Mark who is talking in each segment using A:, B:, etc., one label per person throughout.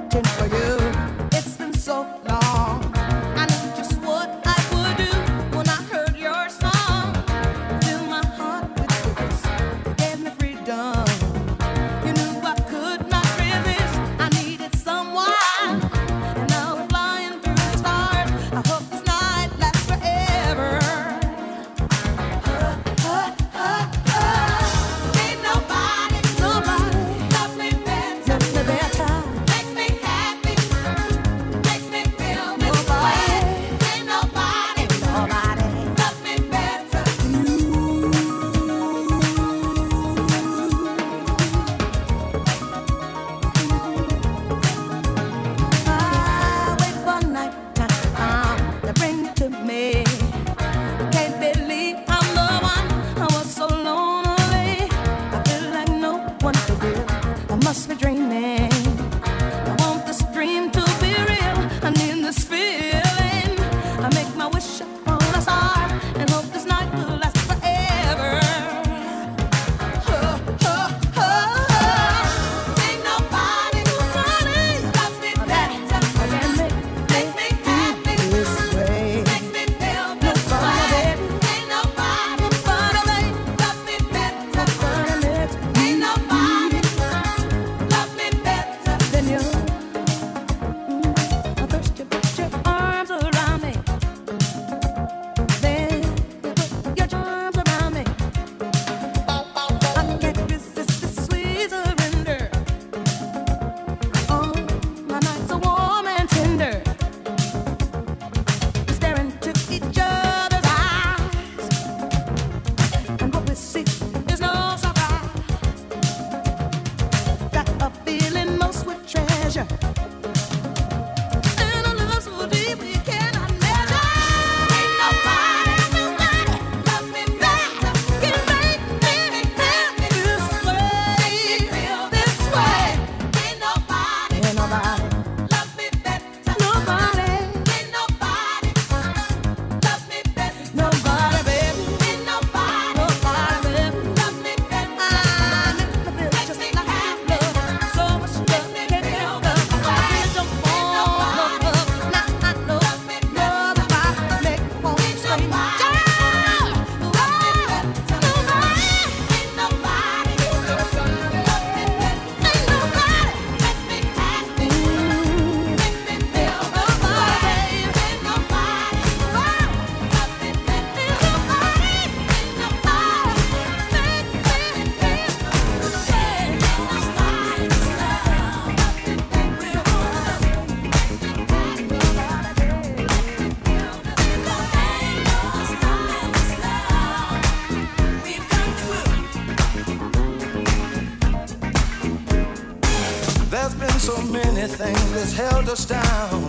A: so many things that's held us down,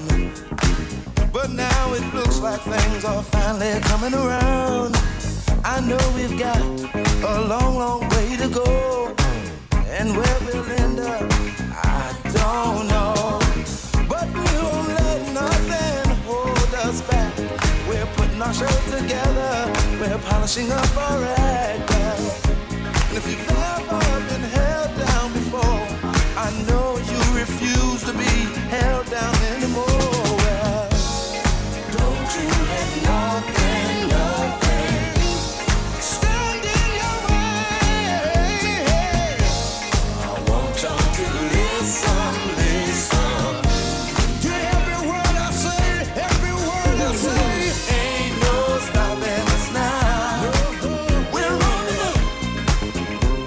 A: but now it looks like things are finally coming around. I know we've got a long, long way to go, and where we'll end up, I don't know. But we won't let nothing hold us back. We're putting our show together, we're polishing up our act. And if you've ever been held down before, I know you refuse to be held down anymore. Don't you let nothing stand in your way. I want y'all to listen to every word I say, every word I say. Ain't no stopping us now. We're rolling up.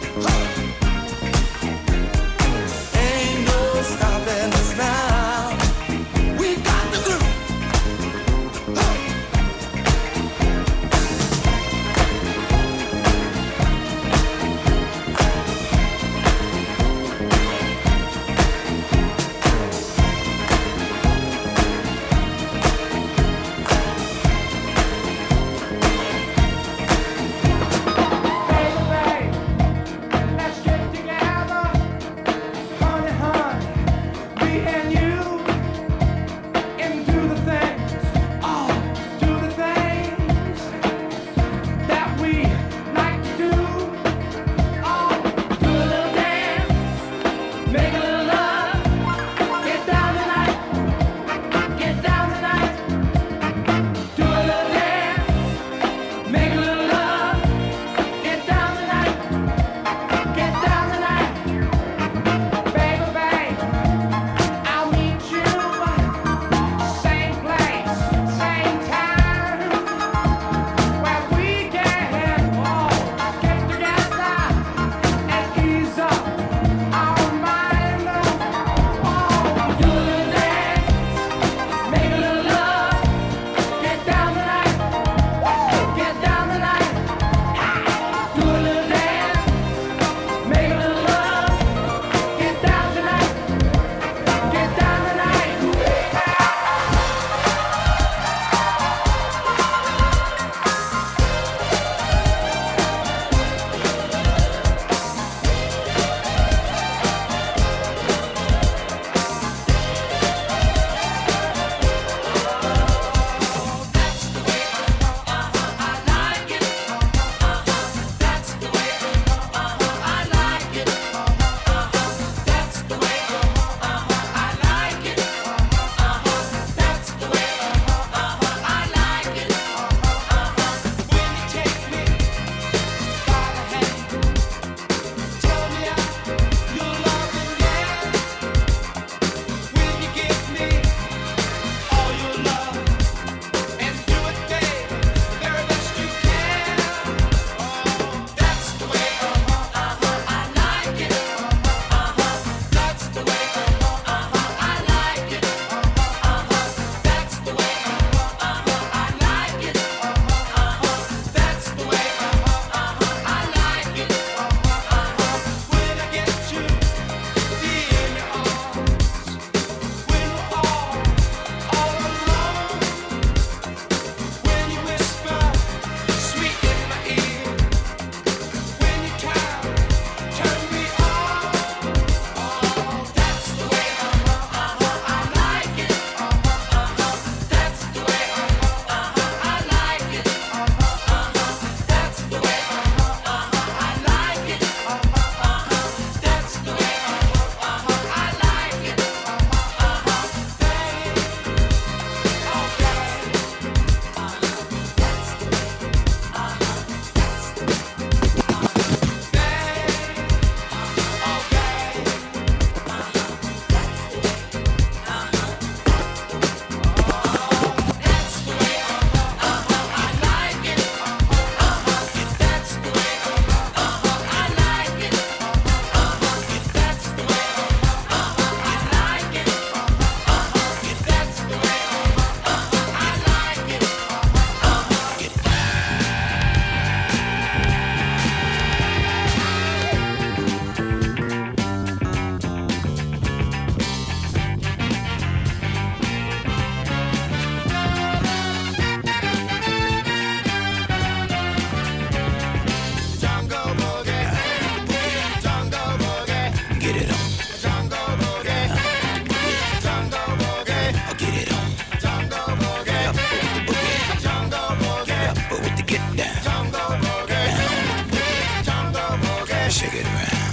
B: boogie around.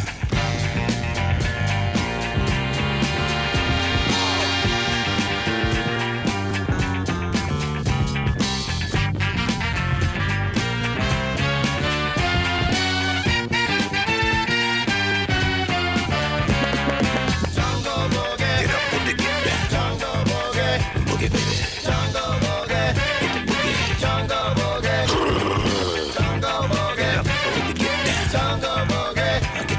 B: Get up and get down. Boogie, baby. Hit the boogie. Get up and get down. Get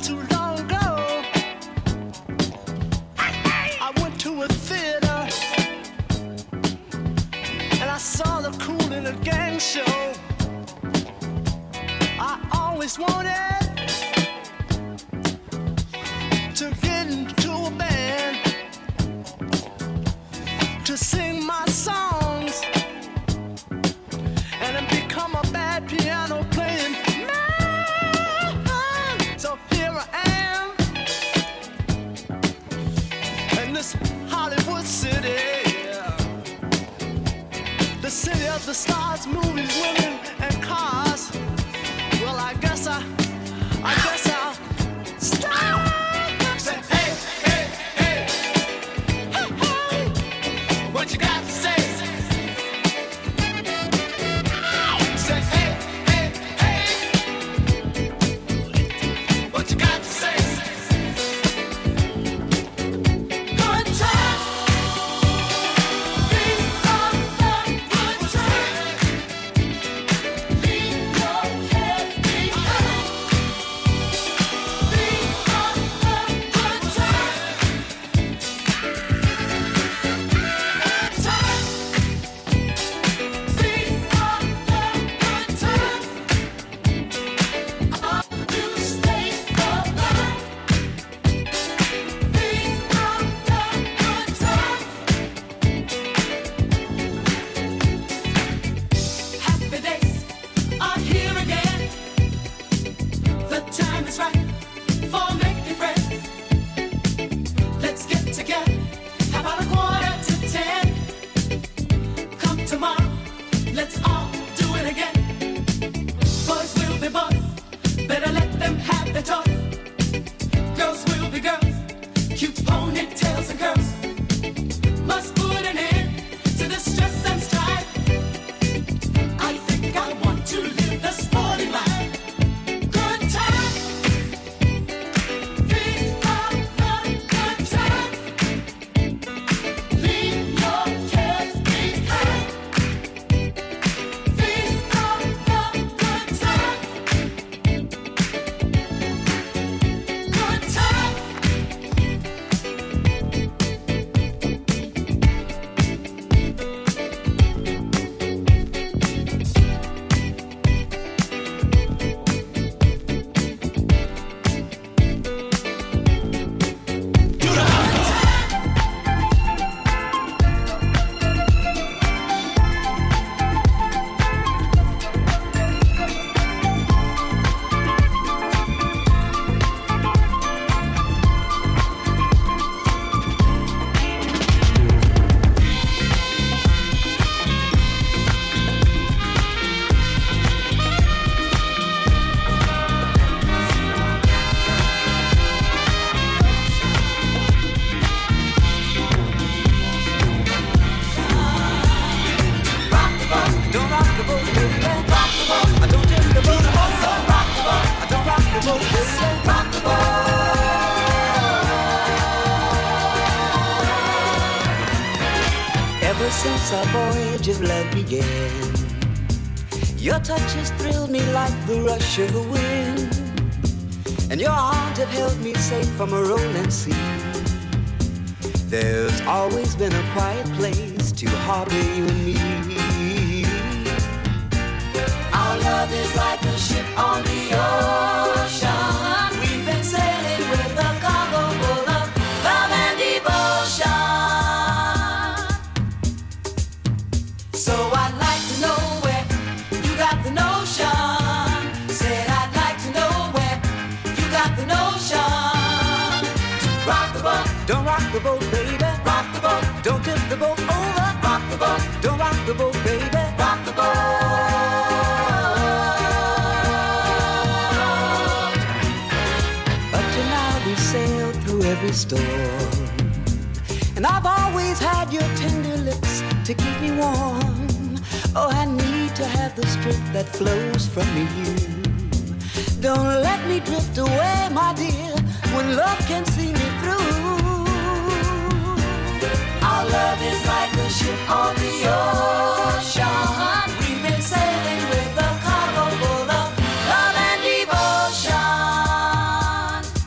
A: too long ago, I went to a theater and I saw the Kool and the Gang show. I always wanted to get into a band to sing my songs and then become a bad piano playing man. So here I am in this Hollywood city, the city of the stars, movies, women, and cars. Well, I guess I'll stop. Say, hey, hey, hey, hey, hey, what you got to say? Say, hey, hey, hey, what you got to say? Good time. These are the good times. Leave your head behind. These are the good times. These are the good times. All you stay alive. These are the good times. Happy days are here again. The time is right for making friends. Let's get together. How about a 9:45? Come tomorrow, let's all do it again. Boys will be boys, better let them have their toys. Girls will be girls, cute ponytails and curls. Must put an end to the stress and strife. I think I want to live the sporty life. Good times. These are the good times. Leave your cares behind. These are the good times. Good times. Rock the boat, don't rock the boat, baby. Rock the boat, I don't tip the boat. Rock the boat, I don't rock the boat, baby. Rock the boat. Ever since our voyage of love began, your touch has thrilled me like the rush of the wind, and your arms have held me safe from a rolling sea. There's always been a quiet place to harbor you and me. Our love is like a ship on the ocean. We've been sailing with a cargo full of love and devotion. So I'd like to know where you got the notion. Said I'd like to know where you got the notion. Rock the boat, don't rock the boat, baby. Rock the boat, don't tip the boat over. Rock the boat, don't rock the boat, baby. Rock the boat. Up to now we sailed through every storm, and I've always had your tender lips to keep me warm. Oh, I need to have the strength that flows from you. Don't let me drift away, my dear, when love can see me through. Our love is like a ship on the ocean. We've been sailing with a cargo full of love and devotion.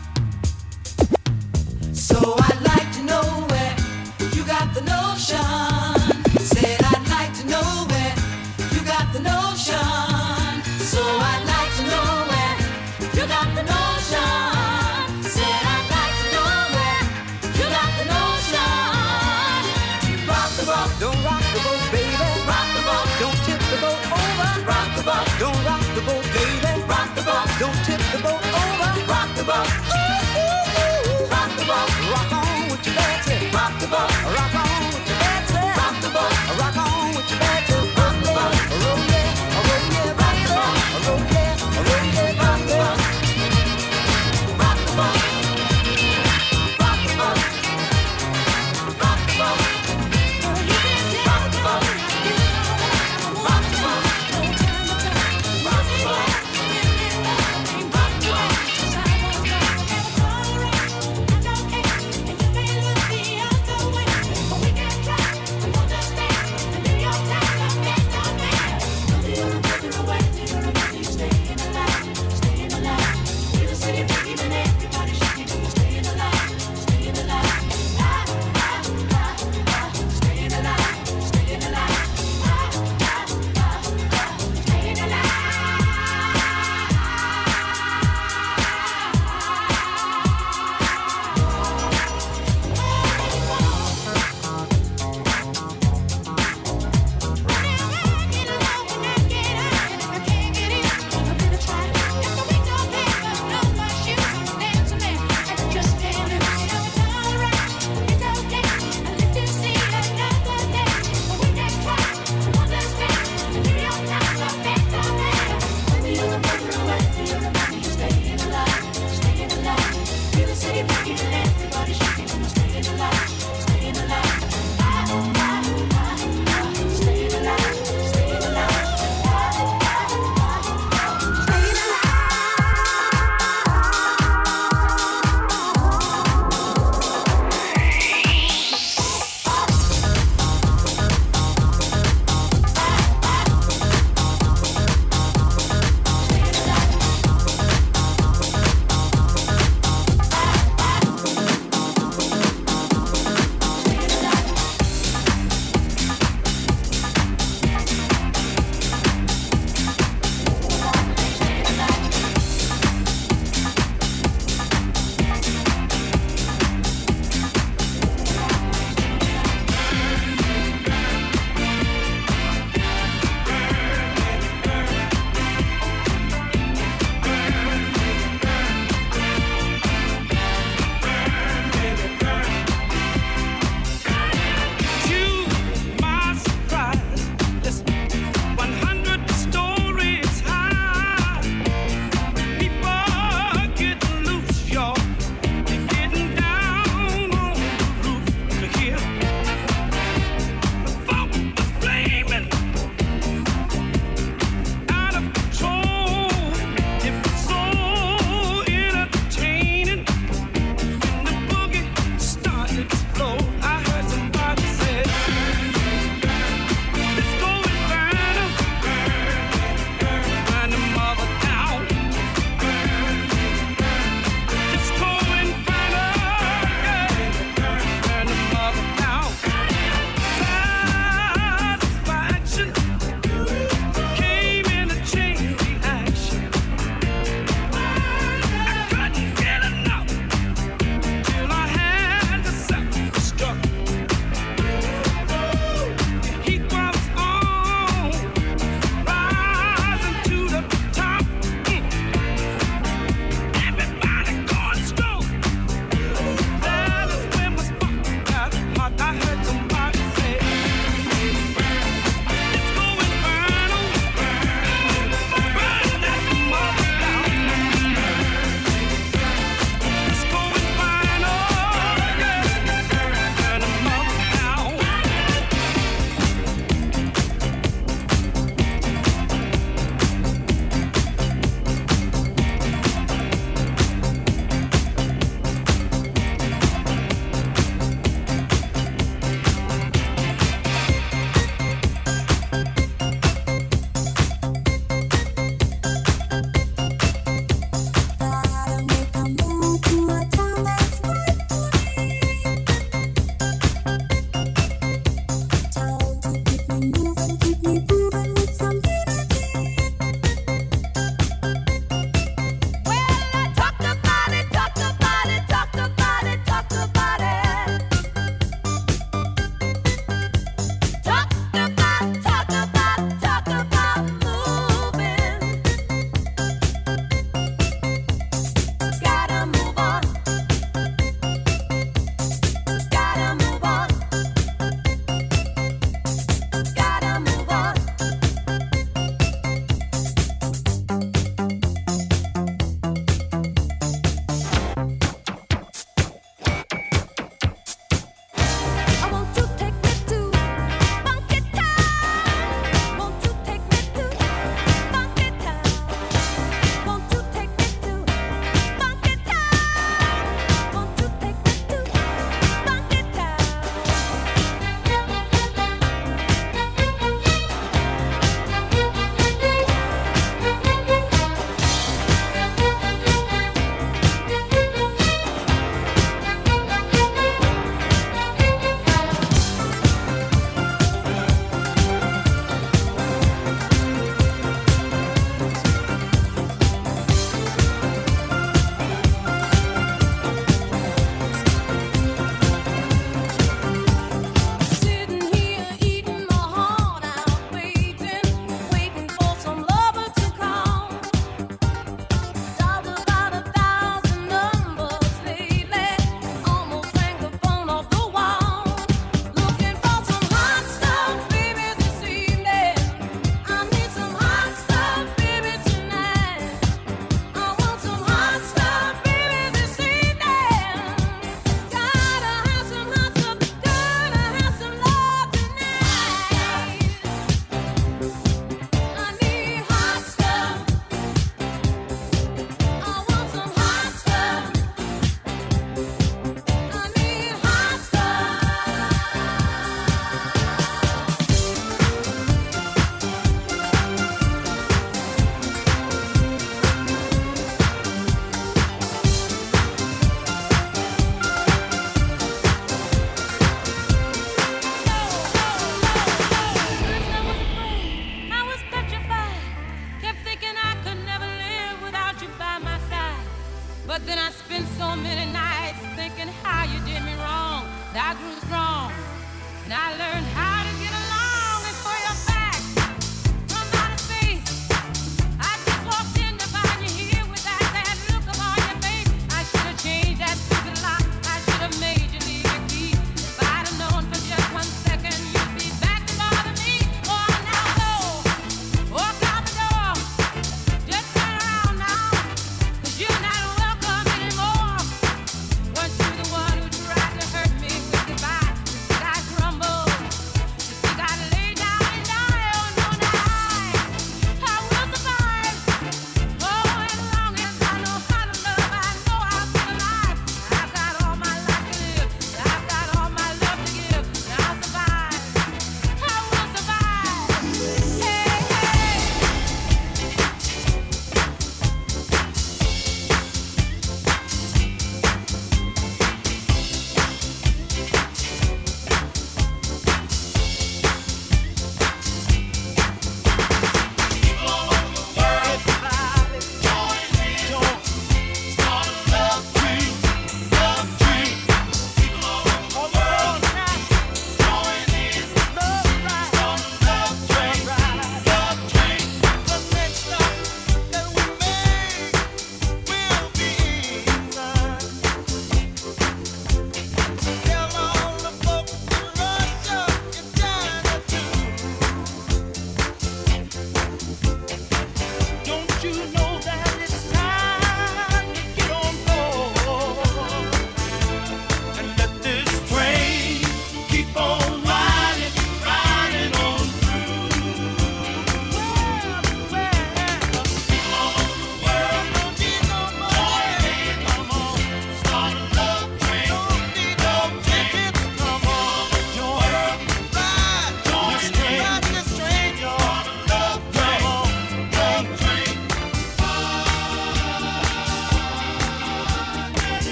C: spent so many nights thinking how you did me wrong. I grew strong, and I learned how to get along. And for your back from outer space, I just walked in to find you here with that sad look upon your face. I should have changed that stupid lock. I should have made you leave your key. If I'd have known for just 1 second you'd be back to bother me. Oh, now go, walk out the door. Just turn around now, 'cause you're not welcome anymore. Weren't you the one who tried to hurt me with goodbye? Sky crumbled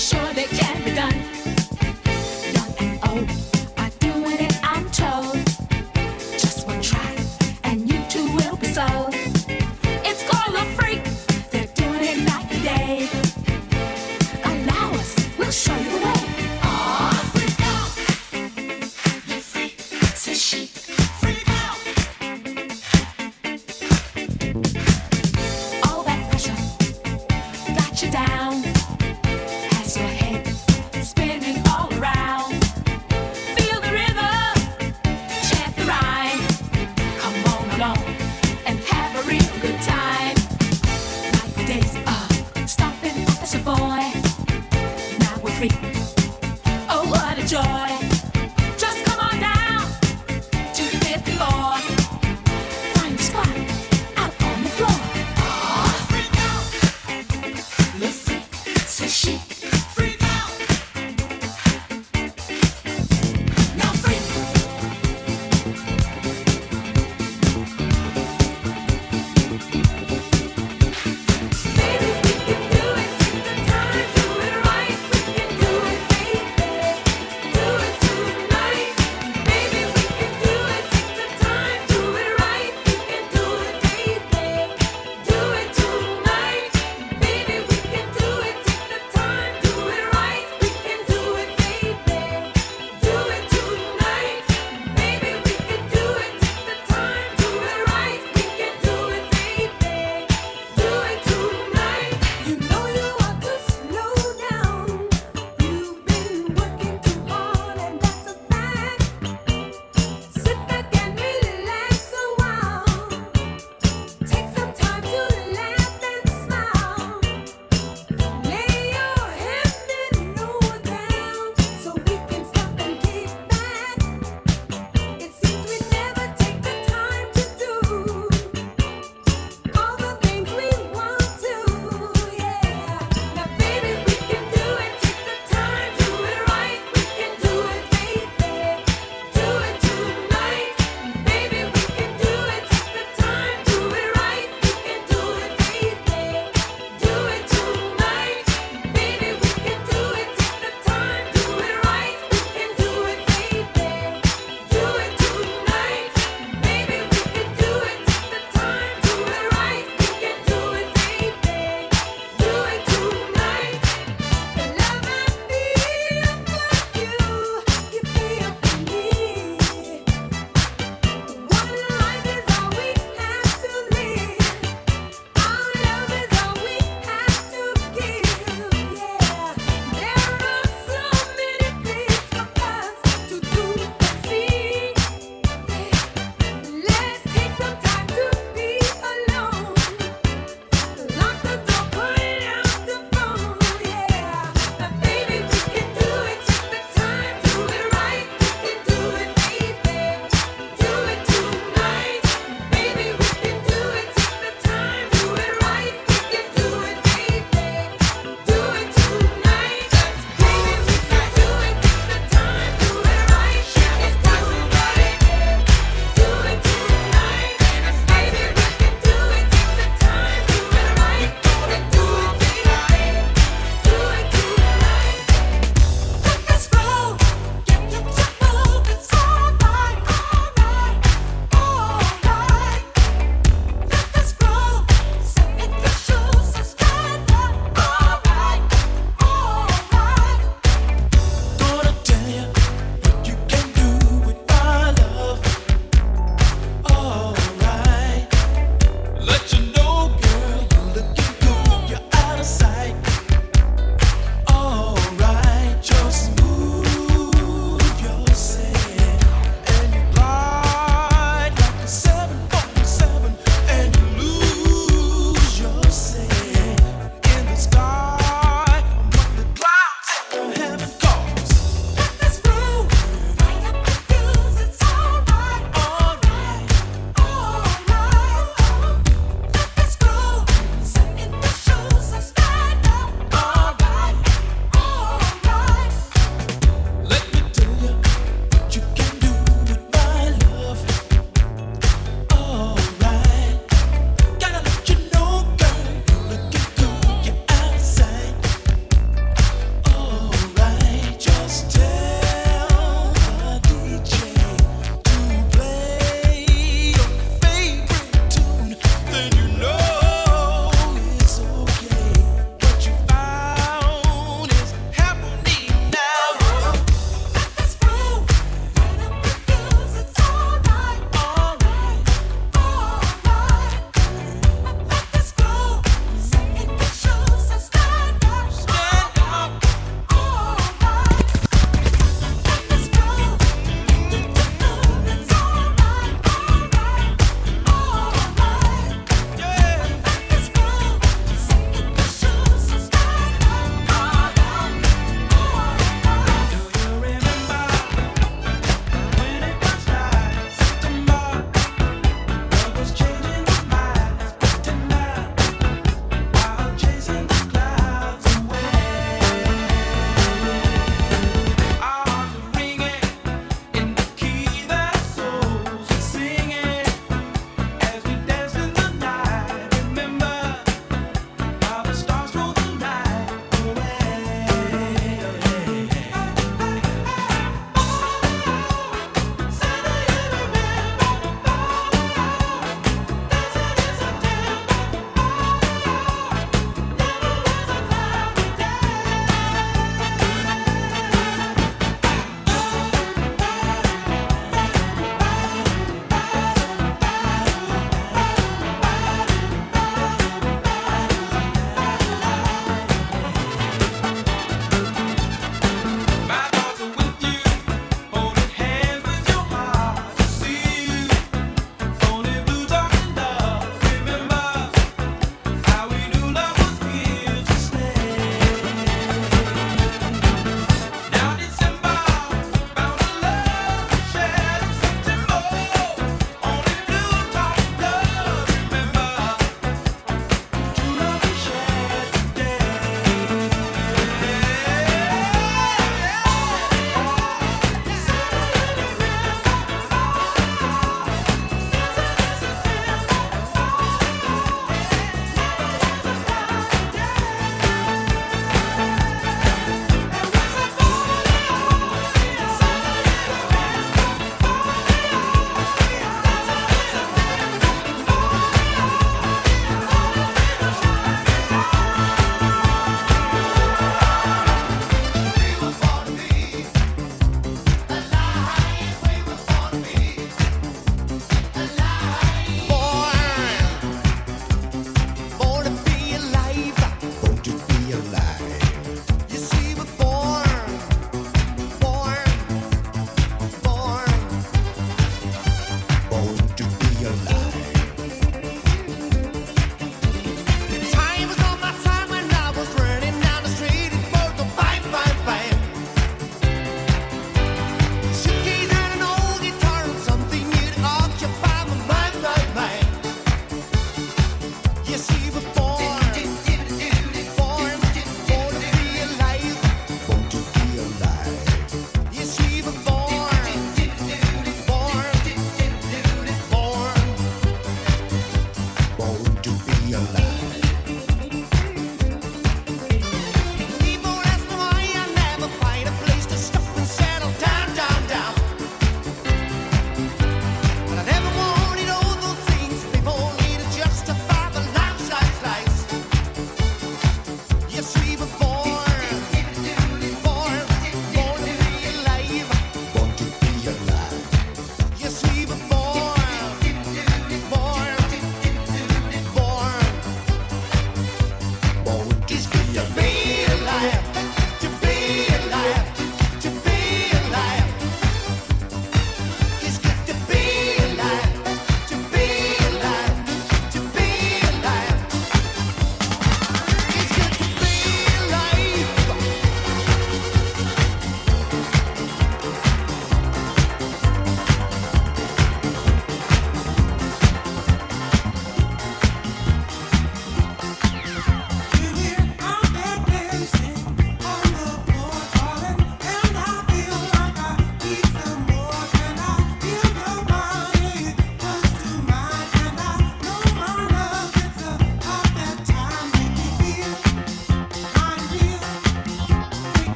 D: Do it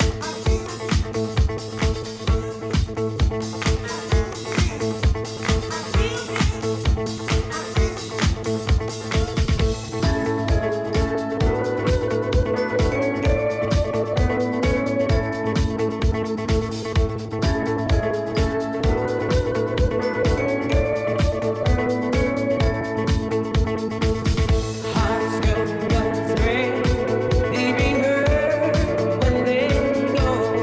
D: Hearts go thread, leaving her when they go.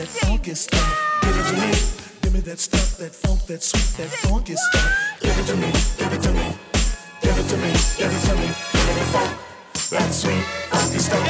A: that funky stuff. Give it to me. Give me that stuff, that funk, that sweet, that funky stuff. Give it to me. Give it to me. Give it to me. Give it to me. Give me funk, that sweet, funky stuff.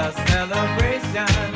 D: celebration.